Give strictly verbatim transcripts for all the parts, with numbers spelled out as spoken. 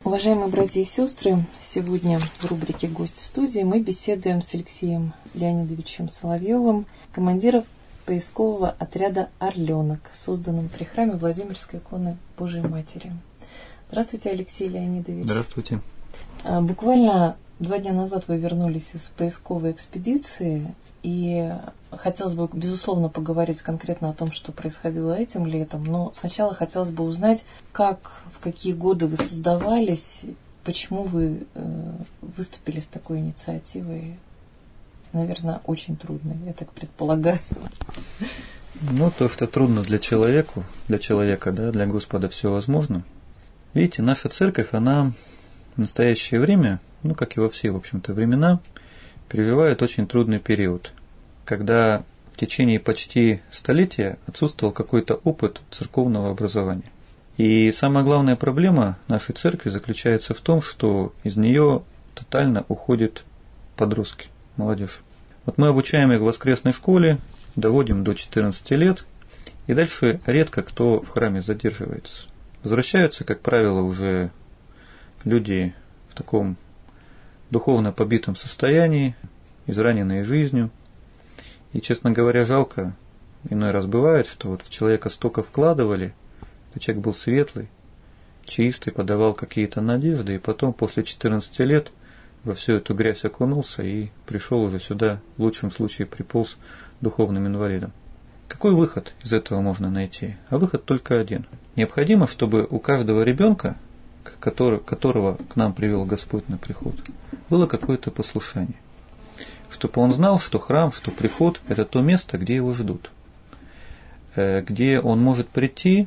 Уважаемые братья и сестры, сегодня в рубрике «Гость в студии» мы беседуем с Алексеем Леонидовичем Соловьевым, командиром поискового отряда «Орленок», созданным при храме Владимирской иконы Божией Матери. Здравствуйте, Алексей Леонидович. Здравствуйте. Буквально два дня назад вы вернулись из поисковой экспедиции, и хотелось бы, безусловно, поговорить конкретно о том, что происходило этим летом, но сначала хотелось бы узнать, как, в какие годы вы создавались, почему вы э, выступили с такой инициативой. Наверное, очень трудно, я так предполагаю. Ну, то, что трудно для человека, для человека, да, для Господа все возможно. Видите, наша церковь, она в настоящее время, ну, как и во все, в общем-то, времена, переживает очень трудный период, когда в течение почти столетия отсутствовал какой-то опыт церковного образования. И самая главная проблема нашей церкви заключается в том, что из нее тотально уходят подростки, молодежь. Вот мы обучаем их в воскресной школе, доводим до четырнадцати лет, и дальше редко кто в храме задерживается. Возвращаются, как правило, уже люди в таком духовно побитом состоянии, израненные жизнью. И, честно говоря, жалко, иной раз бывает, что вот в человека столько вкладывали, что человек был светлый, чистый, подавал какие-то надежды, и потом после четырнадцати лет во всю эту грязь окунулся и пришел уже сюда, в лучшем случае приполз духовным инвалидом. Какой выход из этого можно найти? А выход только один. Необходимо, чтобы у каждого ребенка, который, которого к нам привел Господь на приход, было какое-то послушание. Чтобы он знал, что храм, что приход – это то место, где его ждут, где он может прийти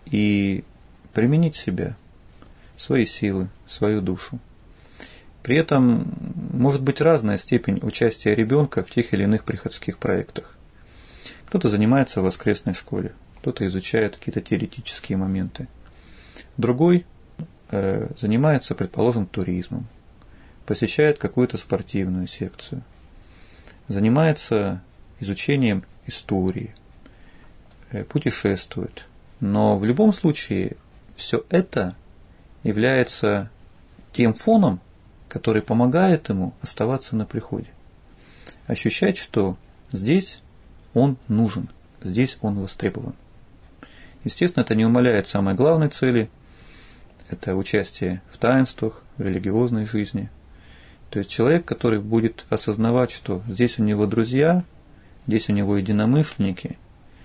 и применить себя, свои силы, свою душу. При этом может быть разная степень участия ребенка в тех или иных приходских проектах. Кто-то занимается в воскресной школе, кто-то изучает какие-то теоретические моменты. Другой э, занимается, предположим, туризмом, посещает какую-то спортивную секцию, занимается изучением истории, э, путешествует. Но в любом случае все это является тем фоном, который помогает ему оставаться на приходе. Ощущать, что здесь он нужен, здесь он востребован. Естественно, это не умаляет самой главной цели, это участие в таинствах, в религиозной жизни. То есть человек, который будет осознавать, что здесь у него друзья, здесь у него единомышленники,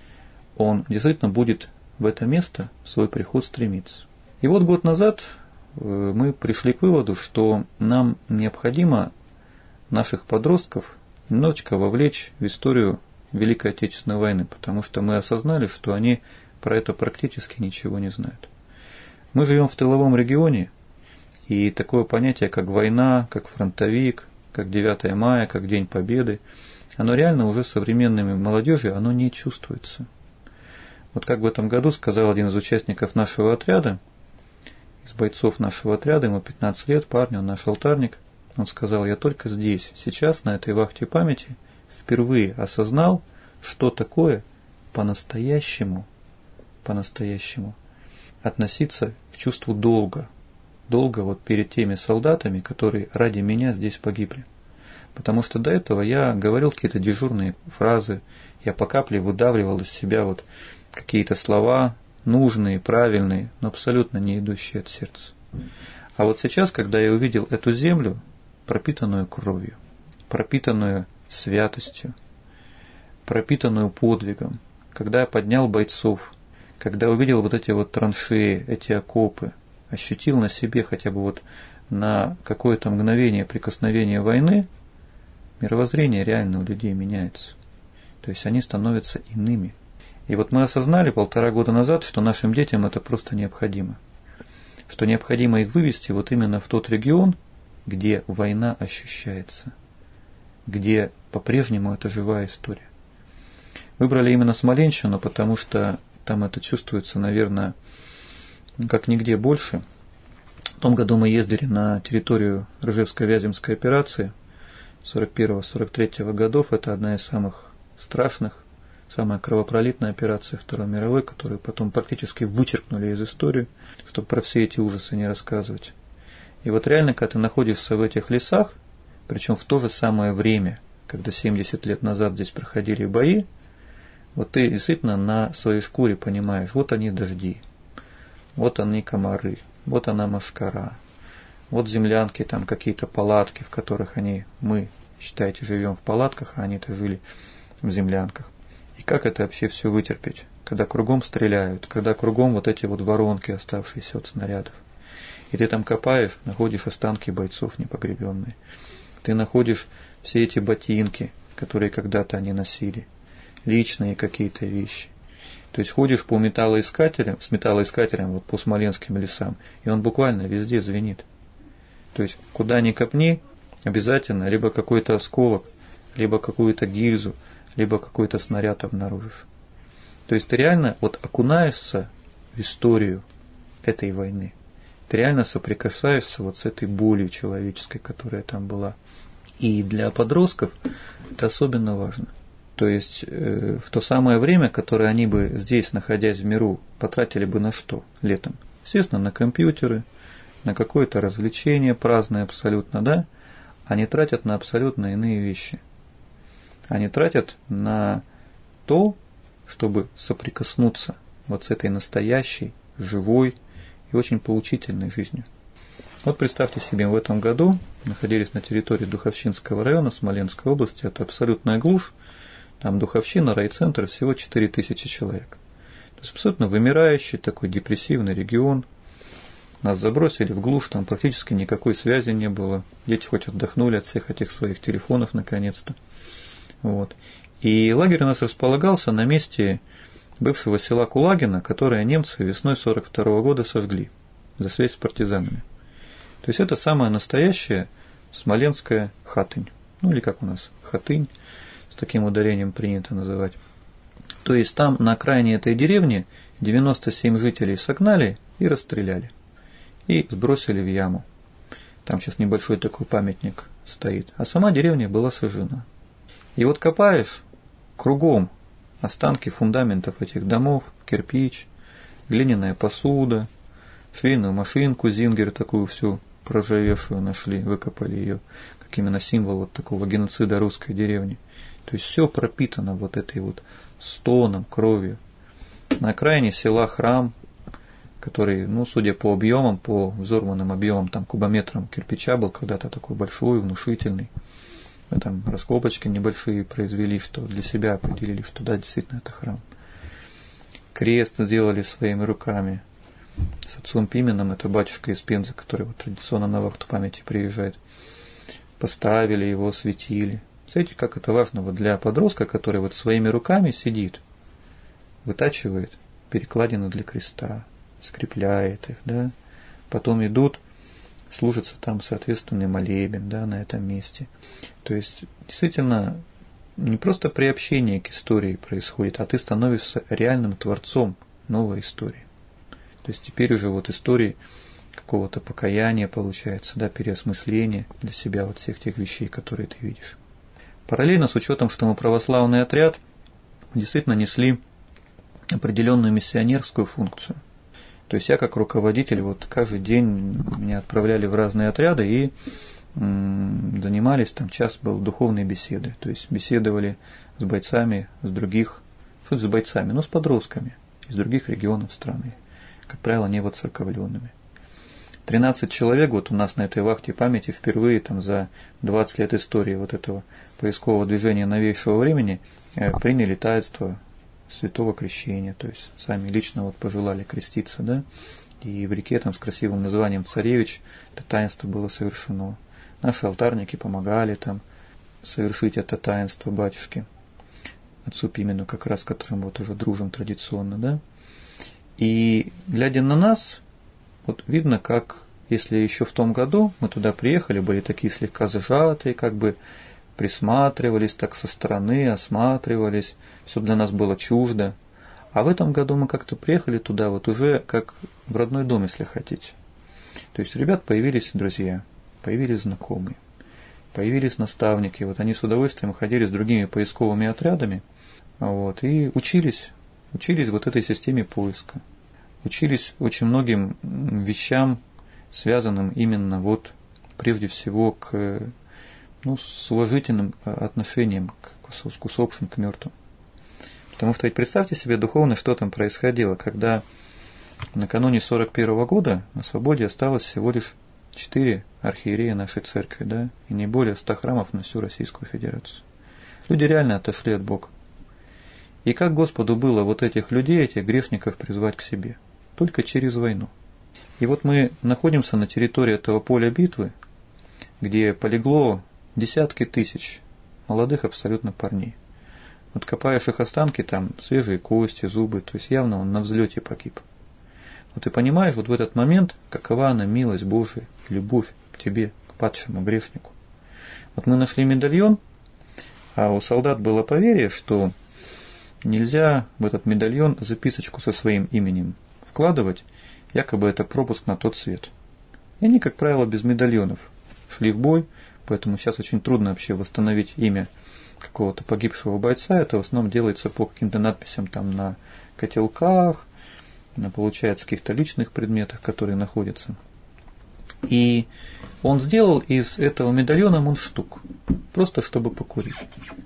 он действительно будет в это место в свой приход стремиться. И вот год назад мы пришли к выводу, что нам необходимо наших подростков немножечко вовлечь в историю Великой Отечественной войны, потому что мы осознали, что они про это практически ничего не знают. Мы живем в тыловом регионе, и такое понятие, как война, как фронтовик, как девятое мая, как День Победы, оно реально уже современными молодежью, оно не чувствуется. Вот как в этом году сказал один из участников нашего отряда, из бойцов нашего отряда, ему пятнадцать лет, парню, он наш алтарник, он сказал: я только здесь, сейчас, на этой вахте памяти, впервые осознал, что такое по-настоящему, по-настоящему относиться к чувству долга. Долга вот перед теми солдатами, которые ради меня здесь погибли. Потому что до этого я говорил какие-то дежурные фразы, я по капле выдавливал из себя вот какие-то слова, нужные, правильные, но абсолютно не идущие от сердца. А вот сейчас, когда я увидел эту землю, пропитанную кровью, пропитанную святостью, пропитанную подвигом, когда я поднял бойцов, когда увидел вот эти вот траншеи, эти окопы, ощутил на себе хотя бы вот на какое-то мгновение прикосновения войны, мировоззрение реально у людей меняется. То есть они становятся иными. И вот мы осознали полтора года назад, что нашим детям это просто необходимо. Что необходимо их вывести вот именно в тот регион, где война ощущается, где по-прежнему это живая история. Выбрали именно Смоленщину, потому что там это чувствуется, наверное, как нигде больше. В том году мы ездили на территорию Ржевско-Вяземской операции сорок первого — сорок третьего годов. Это одна из самых страшных, самая кровопролитная операция Второй мировой, которую потом практически вычеркнули из истории, чтобы про все эти ужасы не рассказывать. И вот реально, когда ты находишься в этих лесах, причем в то же самое время, когда семьдесят лет назад здесь проходили бои, вот ты действительно на своей шкуре понимаешь, вот они дожди, вот они комары, вот она мошкара, вот землянки, там какие-то палатки, в которых они, мы, считайте, живем в палатках, а они-то жили в землянках. И как это вообще все вытерпеть, когда кругом стреляют, когда кругом вот эти вот воронки, оставшиеся от снарядов. И ты там копаешь, находишь останки бойцов непогребенные. Ты находишь все эти ботинки, которые когда-то они носили, личные какие-то вещи. То есть ходишь по металлоискателям, с металлоискателем вот по смоленским лесам, и он буквально везде звенит. То есть куда ни копни, обязательно либо какой-то осколок, либо какую-то гильзу, либо какой-то снаряд обнаружишь. То есть ты реально вот окунаешься в историю этой войны. Ты реально соприкасаешься вот с этой болью человеческой, которая там была. И для подростков это особенно важно. То есть э, в то самое время, которое они бы здесь, находясь в миру, потратили бы на что летом? Естественно, на компьютеры, на какое-то развлечение праздное абсолютно, да? Они тратят на абсолютно иные вещи. Они тратят на то, чтобы соприкоснуться вот с этой настоящей, живой и очень поучительной жизнью. Вот представьте себе, в этом году находились на территории Духовщинского района Смоленской области, это абсолютная глушь, там Духовщина, райцентр, всего четыре тысячи человек. То есть абсолютно вымирающий такой депрессивный регион. Нас забросили в глушь, там практически никакой связи не было. Дети хоть отдохнули от всех этих своих телефонов наконец-то. Вот. И лагерь у нас располагался на месте бывшего села Кулагино, которое немцы весной сорок второго года сожгли за связь с партизанами. То есть это самая настоящая смоленская Хатынь. Ну или как у нас, Хатынь, с таким ударением принято называть. То есть там на окраине этой деревни девяносто семь жителей согнали и расстреляли. И сбросили в яму. Там сейчас небольшой такой памятник стоит. А сама деревня была сожжена. И вот копаешь кругом останки фундаментов этих домов, кирпич, глиняная посуда, швейную машинку Зингер такую всю проржавевшую нашли, выкопали ее, как именно символ вот такого геноцида русской деревни. То есть все пропитано вот этой вот стоном, кровью. На окраине села храм, который, ну, судя по объемам, по взорванным объемам, там, кубометрам кирпича был когда-то такой большой, внушительный. Мы там раскопочки небольшие произвели, что для себя определили, что да, действительно это храм. Крест сделали своими руками. С отцом Пименом, это батюшка из Пензы, который вот традиционно на вахту памяти приезжает. Поставили его, осветили. Знаете, как это важно вот для подростка, который вот своими руками сидит, вытачивает перекладины для креста, скрепляет их, да, потом идут, служится там соответственный молебен, да, на этом месте. То есть, действительно, не просто приобщение к истории происходит, а ты становишься реальным творцом новой истории. То есть теперь уже вот истории какого-то покаяния получается, да, переосмысления для себя вот всех тех вещей, которые ты видишь. Параллельно с учетом, что мы православный отряд, мы действительно несли определенную миссионерскую функцию. То есть я как руководитель, вот каждый день меня отправляли в разные отряды и м, занимались, там час был духовной беседы. То есть беседовали с бойцами, с других, что с бойцами, ну с подростками из других регионов страны. Как правило, не воцерковленными. тринадцать человек вот у нас на этой вахте памяти впервые там за двадцать лет истории вот этого поискового движения новейшего времени приняли таинство святого крещения, то есть сами лично вот пожелали креститься, да, и в реке там с красивым названием Царевич это таинство было совершено. Наши алтарники помогали там совершить это таинство батюшке, отцу Пимену, как раз с которым вот уже дружим традиционно, да. И глядя на нас, вот видно, как, если еще в том году мы туда приехали, были такие слегка зажатые, как бы присматривались так со стороны, осматривались, все для нас было чуждо. А в этом году мы как-то приехали туда, вот уже как в родной дом, если хотите. То есть у ребят появились друзья, появились знакомые, появились наставники. Вот они с удовольствием ходили с другими поисковыми отрядами, вот, и учились, учились вот этой системе поиска. Учились очень многим вещам, связанным именно вот прежде всего к, ну, с уважительным отношением к, к усопшим, к мертвым. Потому что ведь представьте себе духовно, что там происходило, когда накануне сорок первого года на свободе осталось всего лишь четыре архиерея нашей церкви, да, и не более ста храмов на всю Российскую Федерацию. Люди реально отошли от Бога. И как Господу было вот этих людей, этих грешников призвать к себе? Только через войну. И вот мы находимся на территории этого поля битвы, где полегло десятки тысяч молодых абсолютно парней. Вот копаешь их останки, там свежие кости, зубы, то есть явно он на взлете погиб. Вот ты понимаешь, вот в этот момент, какова она милость Божия, любовь к тебе, к падшему грешнику. Вот мы нашли медальон, а у солдат было поверье, что нельзя в этот медальон записочку со своим именем вкладывать, якобы это пропуск на тот свет. И они, как правило, без медальонов шли в бой, поэтому сейчас очень трудно вообще восстановить имя какого-то погибшего бойца. Это в основном делается по каким-то надписям там на котелках, на, получается, каких-то личных предметах, которые находятся. И он сделал из этого медальона мундштук, просто чтобы покурить.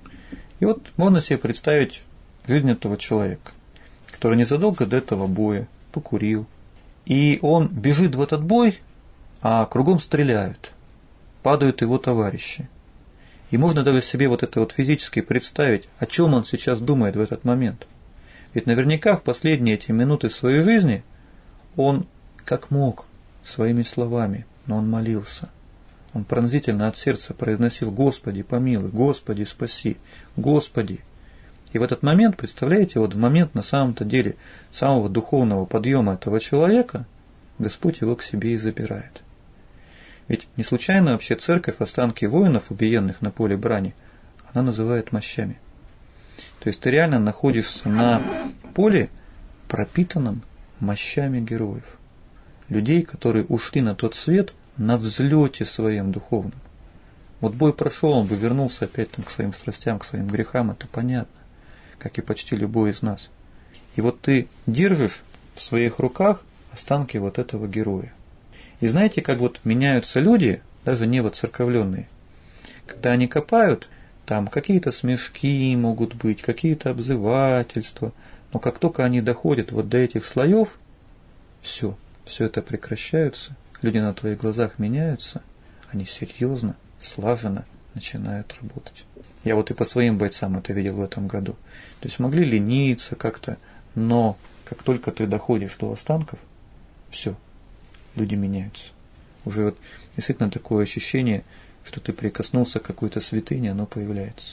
И вот можно себе представить жизнь этого человека, который незадолго до этого боя покурил. И он бежит в этот бой, а кругом стреляют, падают его товарищи. И можно даже себе вот это вот физически представить, о чем он сейчас думает в этот момент. Ведь наверняка в последние эти минуты своей жизни он, как мог, своими словами, но он молился. Он пронзительно от сердца произносил: «Господи, помилуй, Господи, спаси, Господи». И в этот момент, представляете, вот в момент на самом-то деле самого духовного подъема этого человека Господь его к себе и забирает. Ведь не случайно вообще церковь останки воинов, убиенных на поле брани, она называет мощами. То есть ты реально находишься на поле, пропитанном мощами героев. Людей, которые ушли на тот свет на взлете своем духовном. Вот бой прошел, он бы вернулся опять там к своим страстям, к своим грехам, это понятно, как и почти любой из нас. И вот ты держишь в своих руках останки вот этого героя. И знаете, как вот меняются люди, даже не воцерковленные, когда они копают, там какие-то смешки могут быть, какие-то обзывательства, но как только они доходят вот до этих слоев, все, все это прекращается, люди на твоих глазах меняются, они серьезно, слаженно начинают работать. Я вот и по своим бойцам это видел в этом году. То есть могли лениться как-то, но как только ты доходишь до останков, все, люди меняются. Уже вот действительно такое ощущение, что ты прикоснулся к какой-то святыне, оно появляется.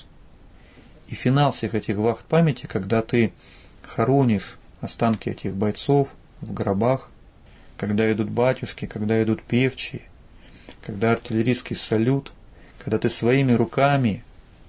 И финал всех этих вахт памяти, когда ты хоронишь останки этих бойцов в гробах, когда идут батюшки, когда идут певчие, когда артиллерийский салют, когда ты своими руками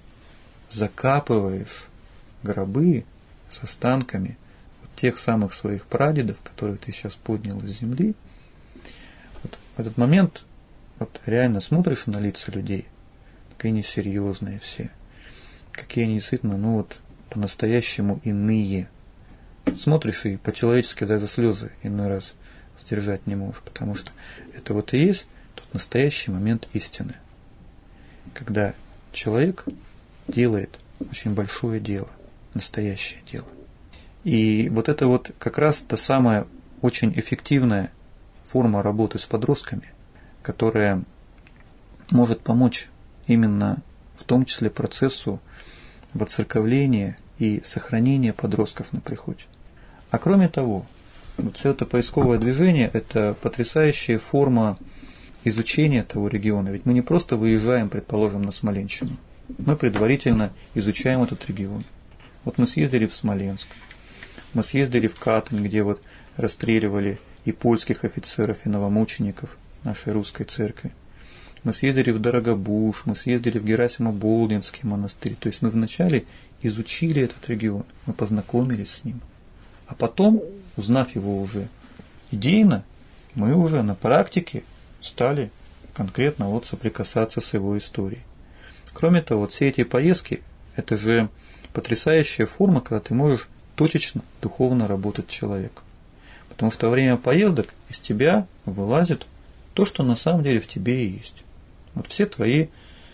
закапываешь гробы с останками вот тех самых своих прадедов, которых ты сейчас поднял из земли, вот в этот момент вот реально смотришь на лица людей, какие они серьезные все, какие они действительно, ну вот, по-настоящему иные. Смотришь и по-человечески даже слезы иной раз сдержать не можешь, потому что это вот и есть тот настоящий момент истины, когда человек делает очень большое дело, настоящее дело. И вот это вот как раз та самая очень эффективная форма работы с подростками, которая может помочь именно в том числе процессу воцерковления и сохранения подростков на приходе. А кроме того, вот это поисковое движение – это потрясающая форма изучения того региона. Ведь мы не просто выезжаем, предположим, на Смоленщину. Мы предварительно изучаем этот регион. Вот мы съездили в Смоленск, мы съездили в Катань, где вот расстреливали и польских офицеров, и новомучеников нашей русской церкви. Мы съездили в Дорогобуж, мы съездили в Герасимо-Болдинский монастырь. То есть мы вначале изучили этот регион, мы познакомились с ним. А потом, узнав его уже идейно, мы уже на практике стали конкретно вот соприкасаться с его историей. Кроме того, вот все эти поездки – это же потрясающая форма, когда ты можешь точечно, духовно работать с человеком. Потому что во время поездок из тебя вылазит то, что на самом деле в тебе и есть. Вот все твои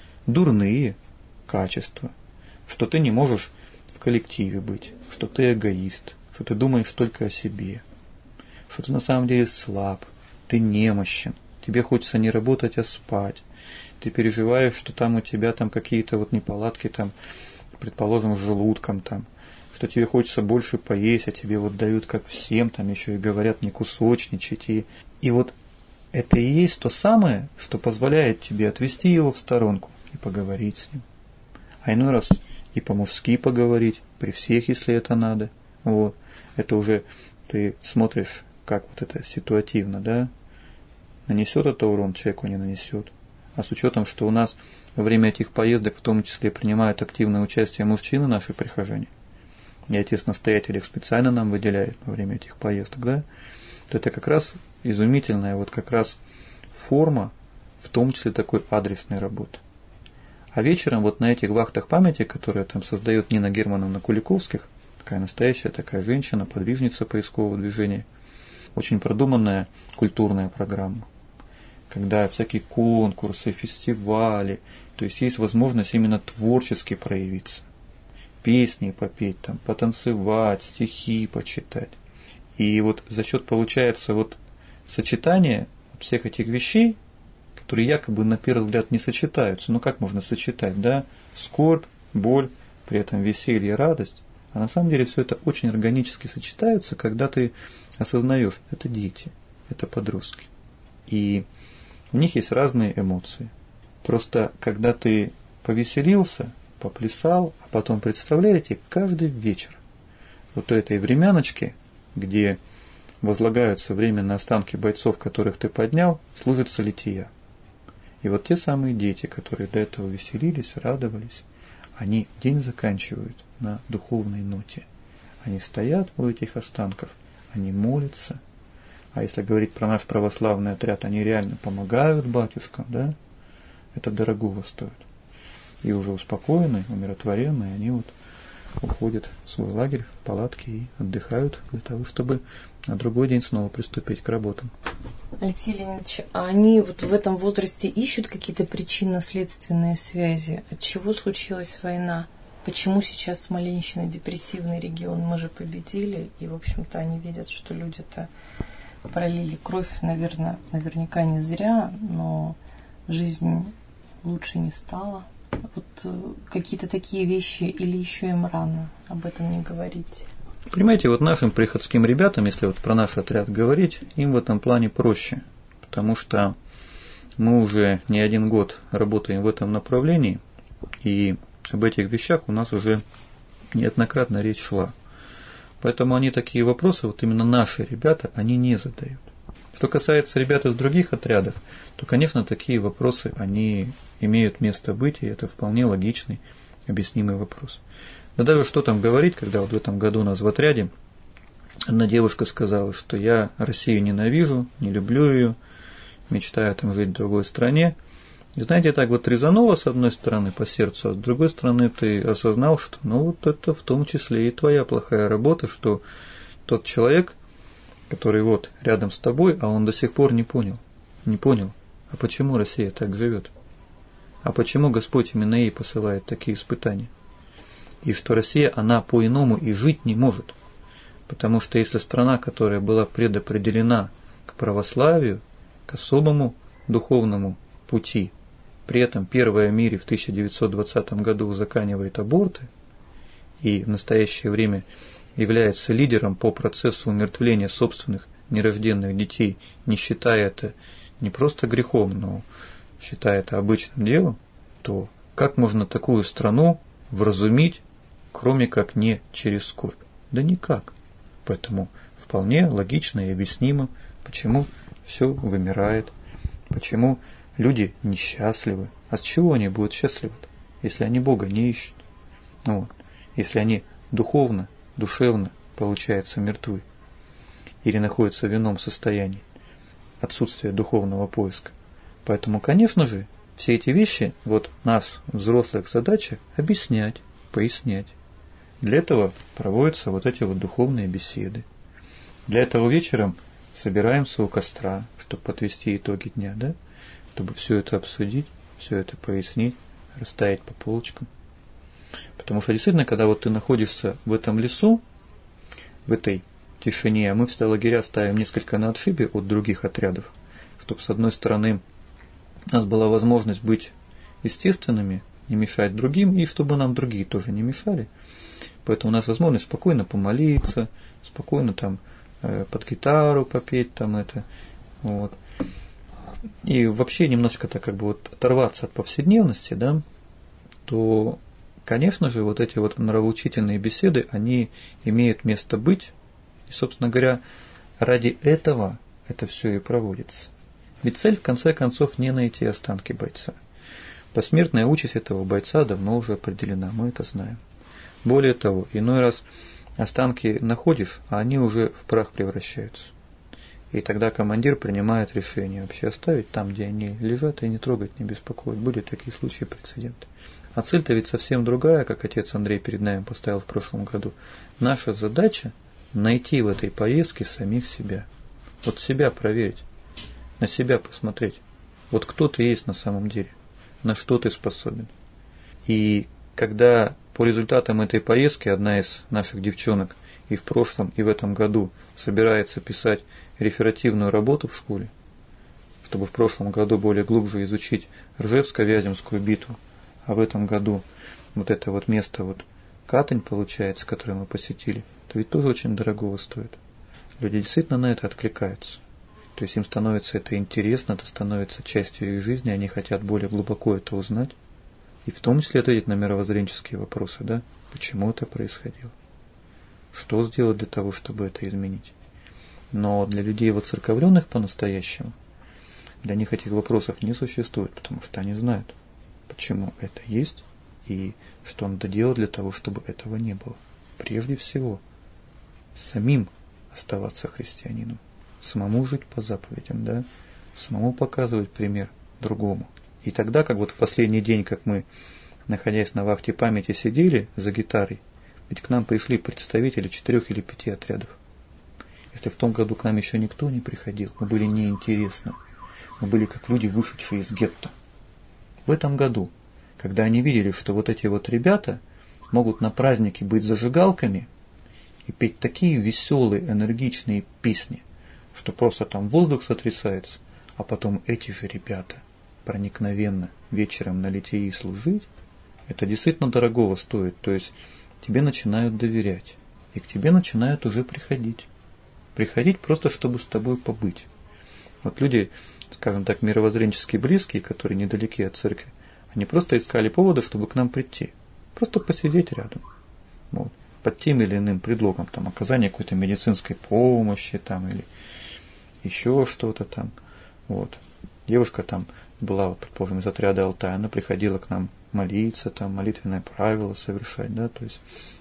дурные качества, что ты не можешь в коллективе быть, что ты эгоист, что ты думаешь только о себе, что ты на самом деле слаб, ты немощен, тебе хочется не работать, а спать, ты переживаешь, что там у тебя там какие-то вот неполадки, там, предположим, с желудком, там, что тебе хочется больше поесть, а тебе вот дают как всем, там еще и говорят не кусочничать. И, и вот это и есть то самое, что позволяет тебе отвести его в сторонку и поговорить с ним. А иной раз и по-мужски поговорить, при всех, если это надо. Вот. Это уже ты смотришь, как вот это ситуативно, да? Нанесет это урон человеку, не нанесет. А с учетом, что у нас во время этих поездок в том числе принимают активное участие мужчины, наши прихожане, и отец-настоятель их специально нам выделяет во время этих поездок, да, то это как раз изумительная вот как раз форма, в том числе такой адресной работы. А вечером вот на этих вахтах памяти, которые там создает Нина Германовна Куликовских, такая настоящая такая женщина, подвижница поискового движения, очень продуманная культурная программа, когда всякие конкурсы, фестивали, то есть есть возможность именно творчески проявиться. Песни попеть, там, потанцевать, стихи почитать. И вот за счет, получается, вот сочетания всех этих вещей, которые якобы на первый взгляд не сочетаются, ну как можно сочетать, да, скорбь, боль, при этом веселье, радость, а на самом деле все это очень органически сочетаются, когда ты осознаешь, это дети, это подростки. И у них есть разные эмоции. Просто когда ты повеселился, поплясал, а потом представляете, каждый вечер вот у этой времяночки, где возлагаются временно останки бойцов, которых ты поднял, служится лития. И вот те самые дети, которые до этого веселились, радовались, они день заканчивают на духовной ноте. Они стоят у этих останков, они молятся. А если говорить про наш православный отряд, они реально помогают батюшкам, да? Это дорогого стоит. И уже успокоенные, умиротворенные, они вот уходят в свой лагерь, в палатки и отдыхают для того, чтобы на другой день снова приступить к работам. Алексей Леонидович, а они вот в этом возрасте ищут какие-то причинно-следственные связи? От чего случилась война? Почему сейчас Смоленщина депрессивный регион? Мы же победили, и, в общем-то, они видят, что люди-то пролили кровь, наверное, наверняка не зря, но жизнь лучше не стала. Вот какие-то такие вещи, или еще им рано об этом не говорить? Понимаете, вот нашим приходским ребятам, если вот про наш отряд говорить, им в этом плане проще, потому что мы уже не один год работаем в этом направлении, и об этих вещах у нас уже неоднократно речь шла. Поэтому они такие вопросы, вот именно наши ребята, они не задают. Что касается ребят из других отрядов, то, конечно, такие вопросы, они имеют место быть, и это вполне логичный, объяснимый вопрос. Да даже что там говорить, когда вот в этом году у нас в отряде одна девушка сказала, что я Россию ненавижу, не люблю ее, мечтаю там жить в другой стране. И знаете, так вот резануло с одной стороны по сердцу, а с другой стороны ты осознал, что ну вот это в том числе и твоя плохая работа, что тот человек, который вот рядом с тобой, а он до сих пор не понял, не понял, а почему Россия так живет, а почему Господь именно ей посылает такие испытания, и что Россия, она по-иному и жить не может, потому что если страна, которая была предопределена к православию, к особому духовному пути, при этом первая в мире в тысяча девятьсот двадцатом году узаконивает аборты и в настоящее время является лидером по процессу умертвления собственных нерожденных детей, не считая это не просто грехом, но считая это обычным делом, то как можно такую страну вразумить, кроме как не через скорбь? Да никак. Поэтому вполне логично и объяснимо, почему все вымирает, почему люди несчастливы. А с чего они будут счастливы, если они Бога не ищут? Ну, вот. Если они духовно, душевно, получается, мертвы или находятся в ином состоянии, отсутствие духовного поиска. Поэтому, конечно же, все эти вещи, вот наша взрослая задача объяснять, пояснять. Для этого проводятся вот эти вот духовные беседы. Для этого вечером собираемся у костра, чтобы подвести итоги дня, да? Чтобы все это обсудить, все это пояснить, расставить по полочкам. Потому что действительно, когда вот ты находишься в этом лесу, в этой тишине, а мы в лагеря ставим несколько на отшибе от других отрядов, чтобы с одной стороны у нас была возможность быть естественными, не мешать другим, и чтобы нам другие тоже не мешали. Поэтому у нас возможность спокойно помолиться, спокойно там э, под гитару попеть там это, вот. И вообще немножко так как бы вот оторваться от повседневности, да, то, конечно же, вот эти вот нравоучительные беседы, они имеют место быть, и, собственно говоря, ради этого это все и проводится. Ведь цель, в конце концов, не найти останки бойца. Посмертная участь этого бойца давно уже определена, мы это знаем. Более того, иной раз останки находишь, а они уже в прах превращаются. И тогда командир принимает решение вообще оставить там, где они лежат, и не трогать, не беспокоить. Были такие случаи, прецеденты. А цель-то ведь совсем другая, как отец Андрей перед нами поставил в прошлом году. Наша задача – найти в этой поездке самих себя. Вот себя проверить, на себя посмотреть. Вот кто ты есть на самом деле, на что ты способен. И когда по результатам этой поездки одна из наших девчонок и в прошлом, и в этом году собирается писать реферативную работу в школе, чтобы в прошлом году более глубже изучить Ржевско-Вяземскую битву, а в этом году вот это вот место, вот Катань, получается, которое мы посетили, то ведь тоже очень дорогого стоит. Люди действительно на это откликаются. То есть им становится это интересно, это становится частью их жизни, они хотят более глубоко это узнать. И в том числе ответить на мировоззренческие вопросы, да? Почему это происходило? Что сделать для того, чтобы это изменить? Но для людей воцерковленных по-настоящему, для них этих вопросов не существует, потому что они знают, почему это есть и что надо делать для того, чтобы этого не было. Прежде всего, самим оставаться христианином, самому жить по заповедям, да? Самому показывать пример другому. И тогда, как вот в последний день, как мы, находясь на вахте памяти, сидели за гитарой, ведь к нам пришли представители четырех или пяти отрядов. Если в том году к нам еще никто не приходил, мы были неинтересны, мы были как люди, вышедшие из гетто. В этом году, когда они видели, что вот эти вот ребята могут на празднике быть зажигалками и петь такие веселые, энергичные песни, что просто там воздух сотрясается, а потом эти же ребята проникновенно вечером на литии служить, это действительно дорогого стоит. То есть тебе начинают доверять, и к тебе начинают уже приходить. Приходить просто, чтобы с тобой побыть. Вот люди, скажем так, мировоззренчески близкие, которые недалеки от церкви, они просто искали повода, чтобы к нам прийти. Просто посидеть рядом. Вот. Под тем или иным предлогом, там, оказание какой-то медицинской помощи, там, или еще что-то там. Вот. Девушка там была, вот, предположим, из отряда Алтай, она приходила к нам молиться, там, молитвенное правило совершать, да, то есть,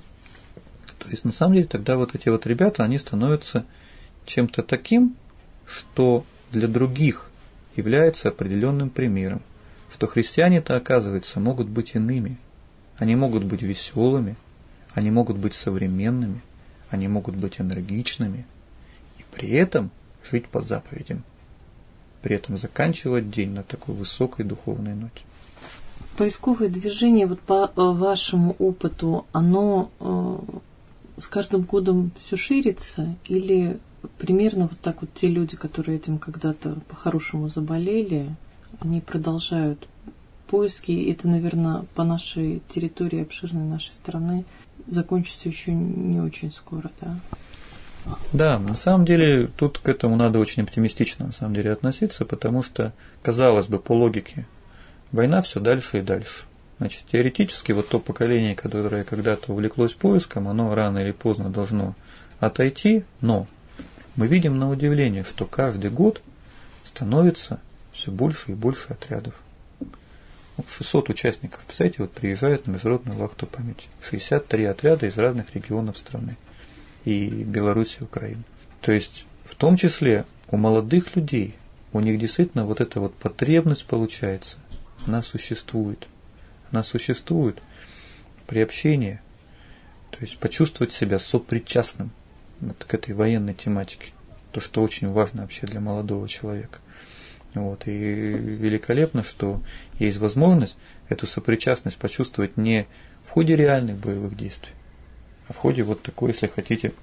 то есть, на самом деле, тогда вот эти вот ребята, они становятся чем-то таким, что для других является определенным примером, что христиане-то, оказывается, могут быть иными, они могут быть веселыми, они могут быть современными, они могут быть энергичными, и при этом жить по заповедям, при этом заканчивать день на такой высокой духовной ноте. Поисковое движение, вот по вашему опыту, оно э, с каждым годом все ширится, или примерно вот так вот те люди, которые этим когда-то по-хорошему заболели, они продолжают поиски, и это, наверное, по нашей территории, обширной нашей страны, закончится еще не очень скоро, да? Да, на самом деле тут к этому надо очень оптимистично на самом деле относиться, потому что, казалось бы, по логике, война все дальше и дальше. Значит, теоретически вот то поколение, которое когда-то увлеклось поиском, оно рано или поздно должно отойти, но мы видим на удивление, что каждый год становится все больше и больше отрядов. шестьсот участников, представляете, вот приезжают на международную вахту памяти. шестьдесят три отряда из разных регионов страны. И Беларуси, и Украины. То есть, в том числе у молодых людей, у них действительно вот эта вот потребность получается, она существует. Она существует при общении, то есть почувствовать себя сопричастным вот к этой военной тематике. то, что очень важно вообще для молодого человека. Вот. И великолепно, что есть возможность эту сопричастность почувствовать не в ходе реальных боевых действий, а в ходе вот такой, если хотите,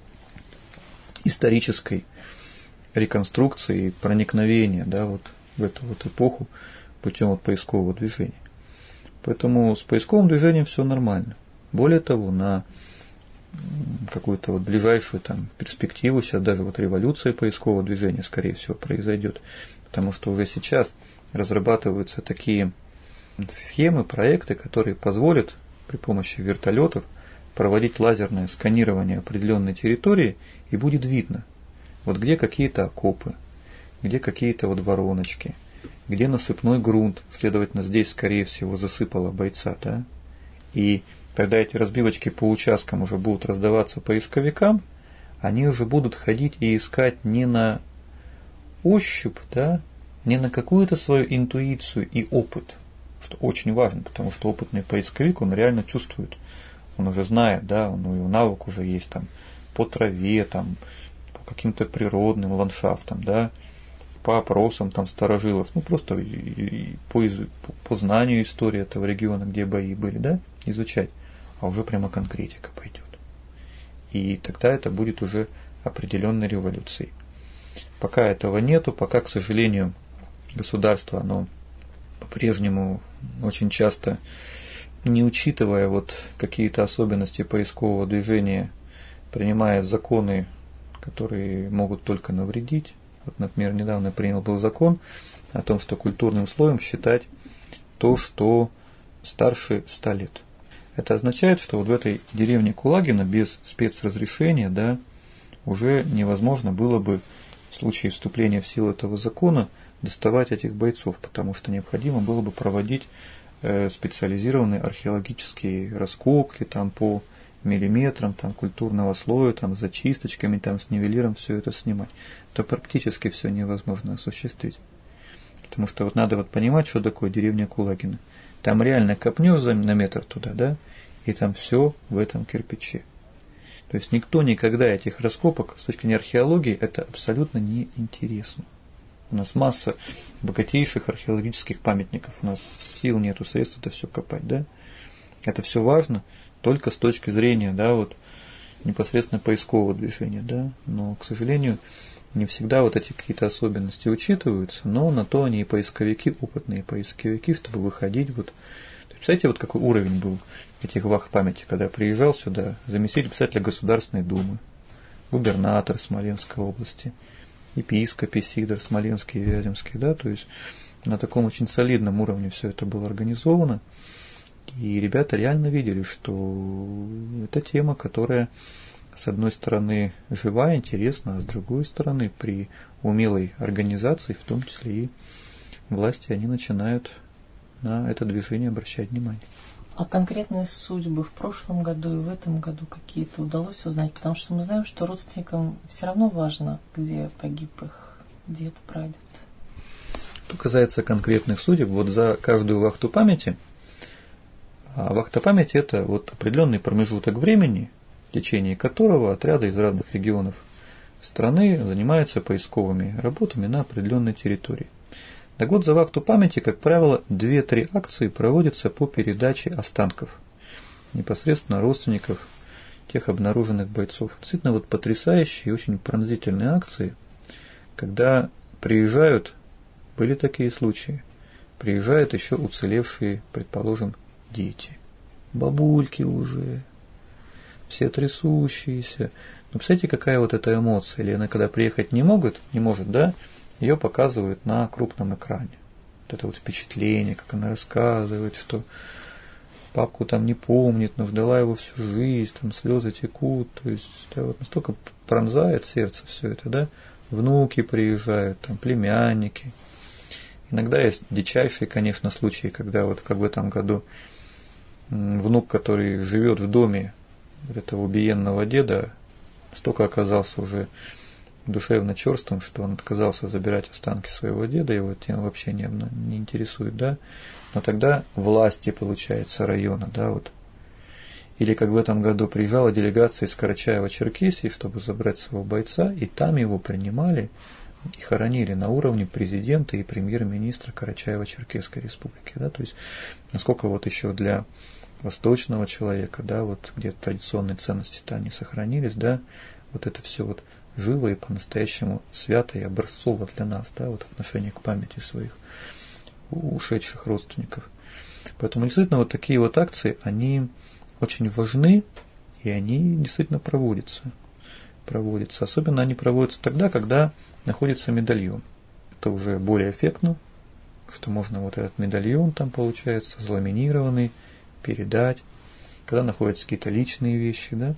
исторической реконструкции, проникновения, да, вот в эту вот эпоху путем вот поискового движения. Поэтому с поисковым движением все нормально. Более того, на какую-то вот ближайшую там перспективу сейчас даже вот революция поискового движения, скорее всего, произойдет, потому что уже сейчас разрабатываются такие схемы, проекты, которые позволят при помощи вертолетов проводить лазерное сканирование определенной территории, и будет видно, вот где какие-то окопы, где какие-то вот вороночки, где насыпной грунт, следовательно, здесь, скорее всего, засыпало бойца, да, и когда эти разбивочки по участкам уже будут раздаваться поисковикам, они уже будут ходить и искать не на ощупь, да, не на какую-то свою интуицию и опыт, что очень важно, потому что опытный поисковик, он реально чувствует, он уже знает, да, он, у него навык уже есть там по траве, там, по каким-то природным ландшафтам, да, по опросам там старожилов, ну просто и, и по, по, по знанию истории этого региона, где бои были, да, изучать, а уже прямо конкретика пойдет. И тогда это будет уже определенной революцией. Пока этого нету, пока, к сожалению, государство, оно по-прежнему очень часто, не учитывая вот какие-то особенности поискового движения, принимает законы, которые могут только навредить. Вот, например, недавно принял был закон о том, что культурным слоем считать то, что старше ста лет. Это означает, что вот в этой деревне Кулагина без спецразрешения, да, уже невозможно было бы в случае вступления в силу этого закона доставать этих бойцов, потому что необходимо было бы проводить э, специализированные археологические раскопки там, по миллиметрам там, культурного слоя, там, с зачисточками, там, с нивелиром все это снимать. Это практически все невозможно осуществить. Потому что вот надо вот понимать, что такое деревня Кулагина. Там реально копнешь на метр туда, да, и там все в этом кирпиче. То есть никто никогда этих раскопок с точки зрения археологии это абсолютно не интересно. У нас масса богатейших археологических памятников, у нас сил нету, средств это все копать, да. Это все важно только с точки зрения, да, вот непосредственно поискового движения, да. Но, к сожалению, не всегда вот эти какие-то особенности учитываются, но на то они и поисковики, опытные поисковики, чтобы выходить вот. Представляете, вот какой уровень был этих вахт памяти, когда я приезжал сюда, заместитель председателя Государственной Думы, губернатор Смоленской области, епископ Сидор Смоленский и Вяземский, да, то есть на таком очень солидном уровне все это было организовано, и ребята реально видели, что это тема, которая с одной стороны живая, интересна, а с другой стороны при умелой организации, в том числе и власти, они начинают на это движение обращать внимание. А конкретные судьбы в прошлом году и в этом году какие-то удалось узнать? Потому что мы знаем, что родственникам все равно важно, где погиб их дед, прадед. Что касается конкретных судеб, вот за каждую вахту памяти, а вахта памяти это вот определенный промежуток времени, в течение которого отряды из разных регионов страны занимаются поисковыми работами на определенной территории. Так вот, за вахту памяти, как правило, две-три акции проводятся по передаче останков непосредственно родственников тех обнаруженных бойцов. Действительно, вот потрясающие и очень пронзительные акции, когда приезжают, были такие случаи, приезжают еще уцелевшие, предположим, дети, бабульки уже, все трясущиеся. Но представляете, какая вот эта эмоция, или она когда приехать не могут, не может, да, ее показывают на крупном экране. Вот это вот впечатление, как она рассказывает, что папку там не помнит, но ждала его всю жизнь, там слезы текут. То есть это вот настолько пронзает сердце все это, да. Внуки приезжают, там племянники. Иногда есть дичайшие, конечно, случаи, когда вот как в этом году внук, который живет в доме вот этого убиенного деда, настолько оказался уже душевно черствым, что он отказался забирать останки своего деда, его тема вообще не, не интересует, да, но тогда власти, получается, района, да, вот, Или как в этом году приезжала делегация из Карачаева-Черкесии, чтобы забрать своего бойца, и там его принимали и хоронили на уровне президента и премьер-министра Карачаево-Черкесской республики. Да? То есть, насколько вот еще для восточного человека, да, вот где традиционные ценности-то они сохранились, да, вот это все вот живо и по-настоящему свято и образцово для нас, да, вот отношение к памяти своих ушедших родственников. Поэтому действительно вот такие вот акции, они очень важны, и они действительно проводятся. проводятся. Особенно они проводятся тогда, когда находится медальон. Это уже более эффектно, что можно вот этот медальон там получается, заламинированный, передать, когда находятся какие-то личные вещи, да.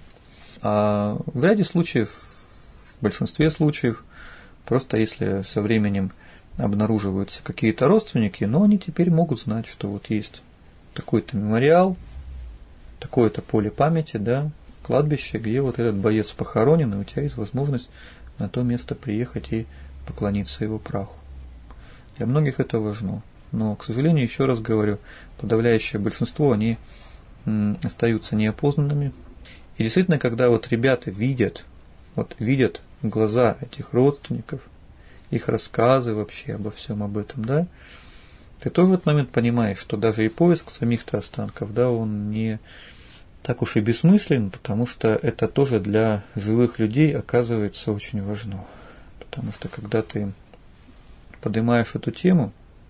А в ряде случаев, в большинстве случаев, просто если со временем обнаруживаются какие-то родственники, но они теперь могут знать, что вот есть такой-то мемориал, такое-то поле памяти, да, кладбище, где вот этот боец похоронен, и у тебя есть возможность на то место приехать и поклониться его праху. Для многих это важно. Но, к сожалению, еще раз говорю, подавляющее большинство, они м, остаются неопознанными. И действительно, когда вот ребята видят, вот видят глаза этих родственников, их рассказы вообще обо всем об этом, да, ты тоже в этот момент понимаешь, что даже и поиск самих-то останков, да, он не так уж и бессмыслен, потому что это тоже для живых людей оказывается очень важно. Потому что когда ты поднимаешь эту тему,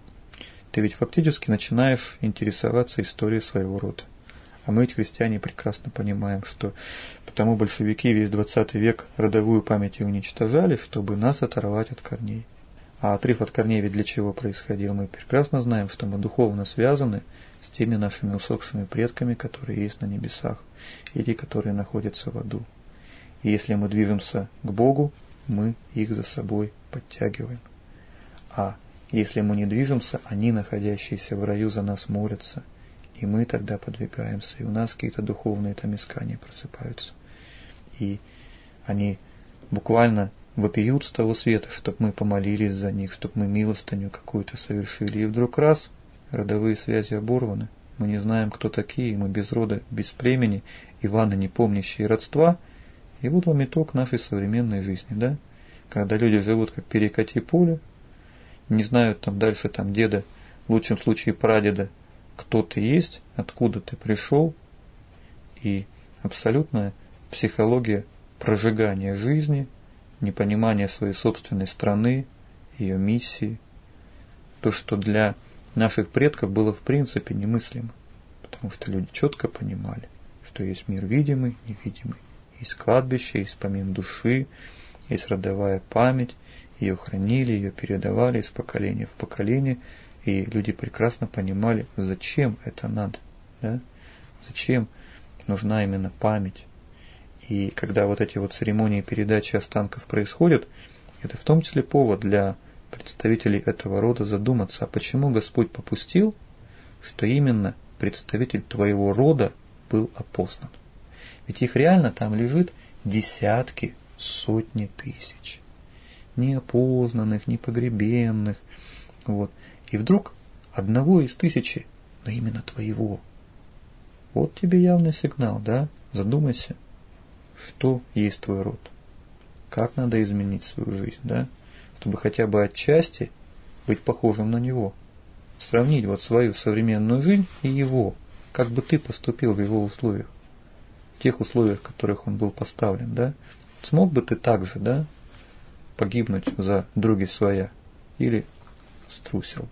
ты ведь фактически начинаешь интересоваться историей своего рода. А мы ведь, христиане, прекрасно понимаем, что потому большевики весь двадцатый век родовую память и уничтожали, чтобы нас оторвать от корней. А отрыв от корней ведь для чего происходил? Мы прекрасно знаем, что мы духовно связаны с теми нашими усопшими предками, которые есть на небесах, или которые находятся в аду. И если мы движемся к Богу, мы их за собой подтягиваем. А если мы не движемся, они, находящиеся в раю, за нас молятся, и мы тогда подвигаемся, и у нас какие-то духовные там искания просыпаются. И они буквально вопиют с того света, чтобы мы помолились за них, чтобы мы милостыню какую-то совершили. И вдруг раз, родовые связи оборваны, мы не знаем, кто такие, мы без рода, без племени, Иваны, не помнящие родства, и вот вам итог нашей современной жизни, да? Когда люди живут как перекати поле, не знают там дальше там деда, в лучшем случае прадеда, кто ты есть, откуда ты пришел, и абсолютная психология прожигания жизни, непонимание своей собственной страны, ее миссии, то, что для наших предков было в принципе немыслимо, потому что люди четко понимали, что есть мир видимый, невидимый, есть кладбище, есть помин души, есть родовая память, ее хранили, ее передавали из поколения в поколение, и люди прекрасно понимали, зачем это надо, да? Зачем нужна именно память. И когда вот эти вот церемонии передачи останков происходят, это в том числе повод для представителей этого рода задуматься, а почему Господь попустил, что именно представитель твоего рода был опознан. Ведь их реально там лежит десятки, сотни тысяч. Неопознанных, непогребенных. Вот. И вдруг одного из тысячи, но именно твоего. Вот тебе явный сигнал, да? Задумайся, что есть твой род. Как надо изменить свою жизнь, да? Чтобы хотя бы отчасти быть похожим на него. Сравнить вот свою современную жизнь и его. Как бы ты поступил в его условиях. В тех условиях, в которых он был поставлен, да? Смог бы ты так же, да? Погибнуть за други своя? Или струсил бы?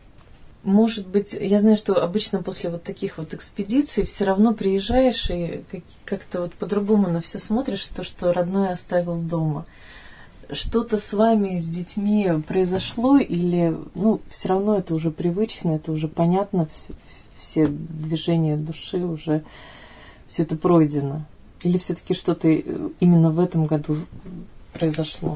Может быть, я знаю, что обычно после вот таких вот экспедиций все равно приезжаешь и как-то вот по-другому на все смотришь, то, что родной оставил дома. Что-то с вами, с детьми произошло, или, ну, все равно это уже привычно, это уже понятно, все, все движения души уже, все это пройдено? Или все-таки что-то именно в этом году произошло?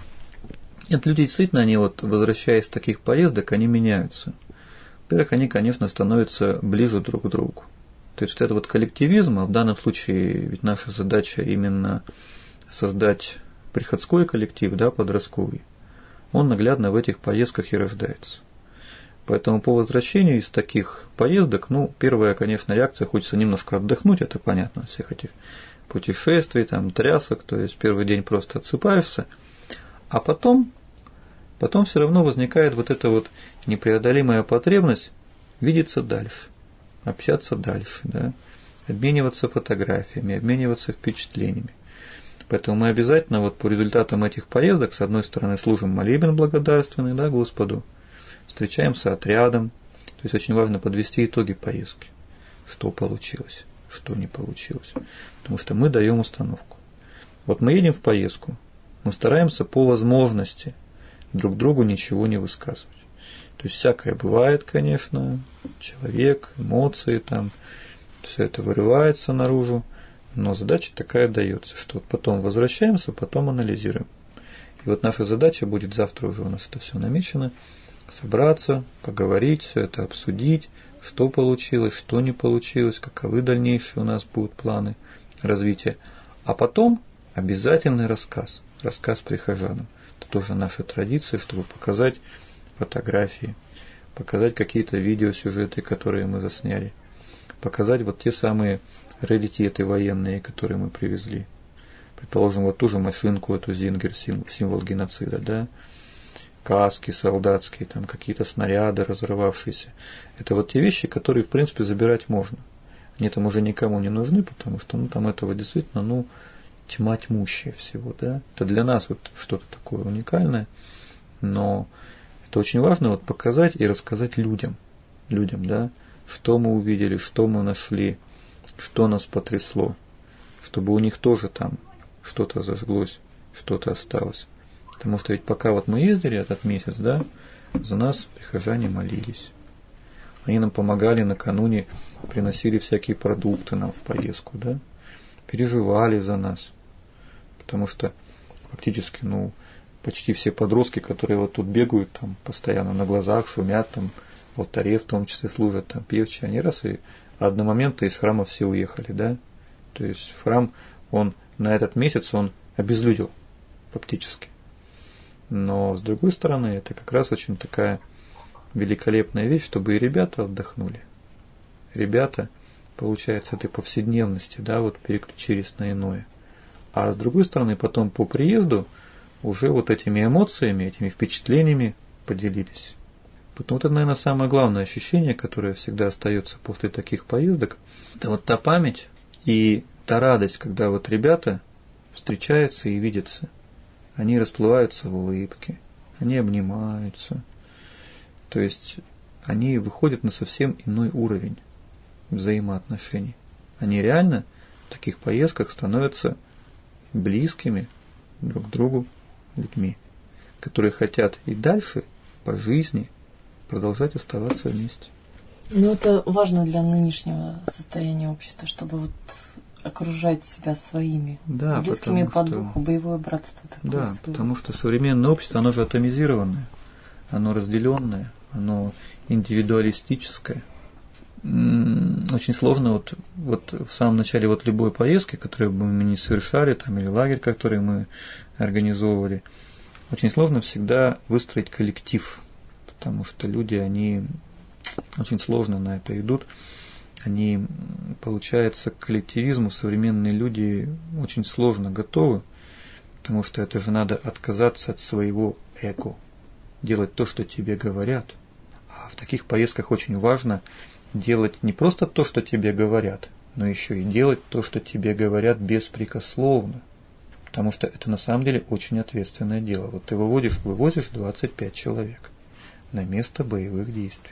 Нет, люди действительно, они вот, возвращаясь с таких поездок, они меняются. Во-первых, они, конечно, становятся ближе друг к другу. То есть вот это вот коллективизм, а в данном случае ведь наша задача именно создать приходской коллектив, да, подростковый, он наглядно в этих поездках и рождается. Поэтому по возвращению из таких поездок, ну, первая, конечно, реакция, хочется немножко отдохнуть, это понятно, от всех этих путешествий, там, трясок, то есть первый день просто отсыпаешься, а потом, потом все равно возникает вот эта вот непреодолимая потребность видеться дальше, общаться дальше, да, обмениваться фотографиями, обмениваться впечатлениями. Поэтому мы обязательно вот по результатам этих поездок, с одной стороны, служим молебен благодарственный, да, Господу, встречаемся отрядом, то есть очень важно подвести итоги поездки, что получилось, что не получилось, потому что мы даем установку. Вот мы едем в поездку, мы стараемся по возможности друг другу ничего не высказывать. То есть всякое бывает, конечно, человек, эмоции, там, все это вырывается наружу, но задача такая дается, что вот потом возвращаемся, потом анализируем. И вот наша задача будет завтра уже у нас это все намечено, собраться, поговорить, все это обсудить, что получилось, что не получилось, каковы дальнейшие у нас будут планы развития. А потом обязательный рассказ, рассказ прихожанам. Это тоже наша традиция, чтобы показать фотографии, показать какие-то видеосюжеты, которые мы засняли, показать вот те самые раритеты военные, которые мы привезли. Предположим, вот ту же машинку, эту Зингер, символ геноцида, да, каски солдатские, там какие-то снаряды разорвавшиеся. Это вот те вещи, которые, в принципе, забирать можно. Они там уже никому не нужны, потому что, ну, там этого действительно, ну, тьма тьмущая всего, да. Это для нас вот что-то такое уникальное, но это очень важно вот показать и рассказать людям, людям, да, что мы увидели, что мы нашли, что нас потрясло, чтобы у них тоже там что-то зажглось, что-то осталось. Потому что ведь пока вот мы ездили этот месяц, да, за нас прихожане молились. Они нам помогали накануне, приносили всякие продукты нам в поездку, да, переживали за нас. Потому что фактически, ну, почти все подростки, которые вот тут бегают, там, постоянно на глазах, шумят, там, в алтаре в том числе служат, там, певчие, они раз и одномоментно из храма все уехали, да. То есть храм, он на этот месяц, он обезлюдил фактически. Но, с другой стороны, это как раз очень такая великолепная вещь, чтобы и ребята отдохнули. Ребята, получается, этой повседневности, да, вот переключились на иное. А с другой стороны, потом по приезду уже вот этими эмоциями, этими впечатлениями поделились. Поэтому это, наверное, самое главное ощущение, которое всегда остается после таких поездок, это вот та память и та радость, когда вот ребята встречаются и видятся. Они расплываются в улыбке, они обнимаются. То есть они выходят на совсем иной уровень взаимоотношений. Они реально в таких поездках становятся близкими друг к другу людьми, которые хотят и дальше по жизни продолжать оставаться вместе. Ну, это важно для нынешнего состояния общества, чтобы вот окружать себя своими, да, близкими по что... духу, боевое братство такое. Да, свое. Потому что современное общество, оно же атомизированное, оно разделенное, оно индивидуалистическое. Очень сложно вот, вот в самом начале вот любой поездки, которую бы мы не совершали, там, или лагерь, который мы организовывали, очень сложно всегда выстроить коллектив, потому что люди, они очень сложно на это идут. Они, получается, к коллективизму современные люди очень сложно готовы, потому что это же надо отказаться от своего эго, делать то, что тебе говорят. А в таких поездках очень важно делать не просто то, что тебе говорят, но еще и делать то, что тебе говорят беспрекословно, потому что это на самом деле очень ответственное дело. Вот ты выводишь, вывозишь двадцать пять человек на место боевых действий.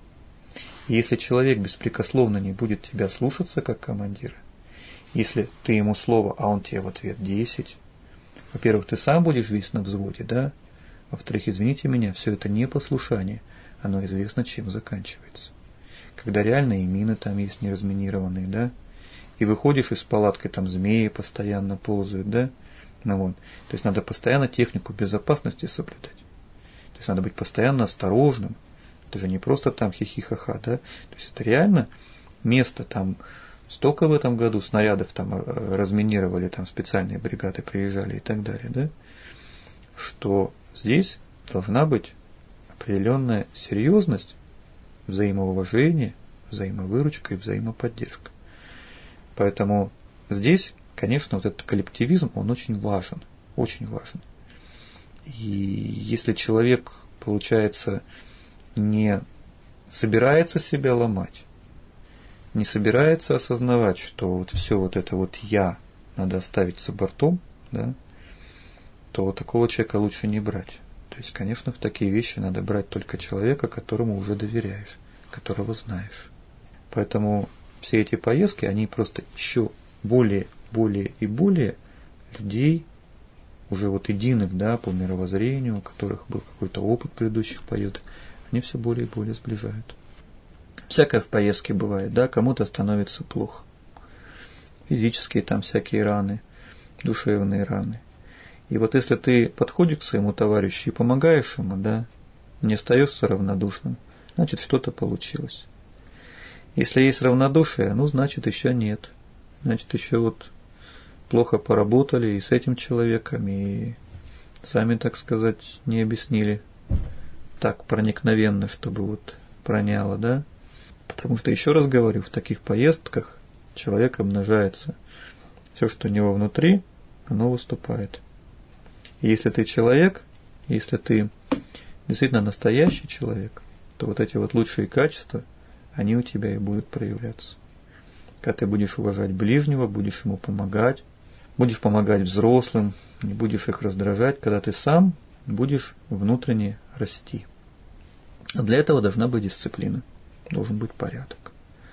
И если человек беспрекословно не будет тебя слушаться как командира, если ты ему слово, а он тебе в ответ десять, во-первых, ты сам будешь весь на взводе, да? Во-вторых, извините меня, все это непослушание, оно известно, чем заканчивается. Когда реально и мины там есть неразминированные, да? И выходишь из палатки, там змеи постоянно ползают, да? Ну, вот. То есть надо постоянно технику безопасности соблюдать. То есть надо быть постоянно осторожным. Это же не просто там хихи-ха-ха, да? То есть это реально место там, столько в этом году снарядов там разминировали, там специальные бригады приезжали и так далее, да? Что здесь должна быть определенная серьезность взаимоуважение, взаимовыручка и взаимоподдержка. Поэтому здесь, конечно, вот этот коллективизм, он очень важен, очень важен. И если человек, получается, не собирается себя ломать, не собирается осознавать, что вот все вот это вот «я» надо оставить за бортом, да, то такого человека лучше не брать. То есть, конечно, в такие вещи надо брать только человека, которому уже доверяешь, которого знаешь. Поэтому все эти поездки, они просто еще более, более и более людей, уже вот единых, да, по мировоззрению, у которых был какой-то опыт предыдущих поездок, они все более и более сближают. Всякое в поездке бывает, да, кому-то становится плохо. Физические там всякие раны, душевные раны. И вот если ты подходишь к своему товарищу и помогаешь ему, да, не остаешься равнодушным, значит, что-то получилось. Если есть равнодушие, ну, значит, еще нет. Значит, еще вот плохо поработали и с этим человеком, и сами, так сказать, не объяснили так проникновенно, чтобы вот проняло, да. Потому что, еще раз говорю, в таких поездках человек обнажается. Все, что у него внутри, оно выступает. И если ты человек, если ты действительно настоящий человек, то вот эти вот лучшие качества, они у тебя и будут проявляться. Когда ты будешь уважать ближнего, будешь ему помогать, будешь помогать взрослым, не будешь их раздражать, когда ты сам будешь внутренне расти. А для этого должна быть дисциплина, должен быть порядок,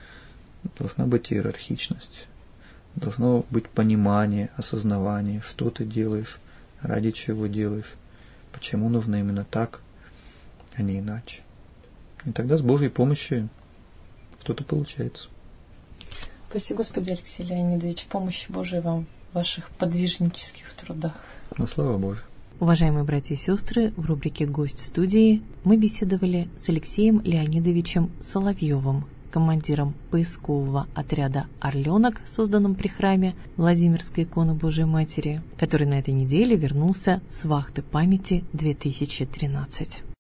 должна быть иерархичность, должно быть понимание, осознавание, что ты делаешь, ради чего делаешь, почему нужно именно так, а не иначе. И тогда с Божьей помощью что-то получается. Спасибо, Господи, Алексей Леонидович, помощи Божией вам в ваших подвижнических трудах. Ну, слава Божию. Уважаемые братья и сестры, в рубрике «Гость в студии» мы беседовали с Алексеем Леонидовичем Соловьевым, командиром поискового отряда «Орленок», созданном при храме Владимирской иконы Божией Матери, который на этой неделе вернулся с вахты памяти две тысячи тринадцать.